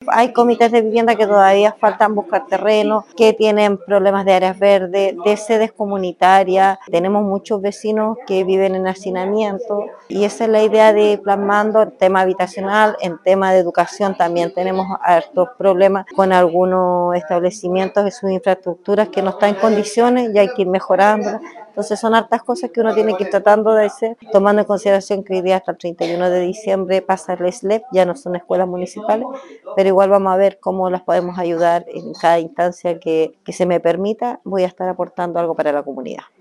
hay comités de vivienda que todavía faltan buscar terreno, que tienen problemas de áreas verdes, de sedes comunitarias. Tenemos muchos vecinos que viven en hacinamiento y esa es la idea de plasmando el tema habitacional, en tema de educación también tenemos hartos problemas con algunos establecimientos y sus infraestructuras que no están en condiciones y hay que ir mejorándolas. Entonces son hartas cosas que uno tiene que ir tratando de hacer, tomando en consideración que hoy día hasta el 31 de diciembre pasa el SLEP, ya no son escuelas municipales, pero igual vamos a ver cómo las podemos ayudar en cada instancia que se me permita, voy a estar aportando algo para la comunidad.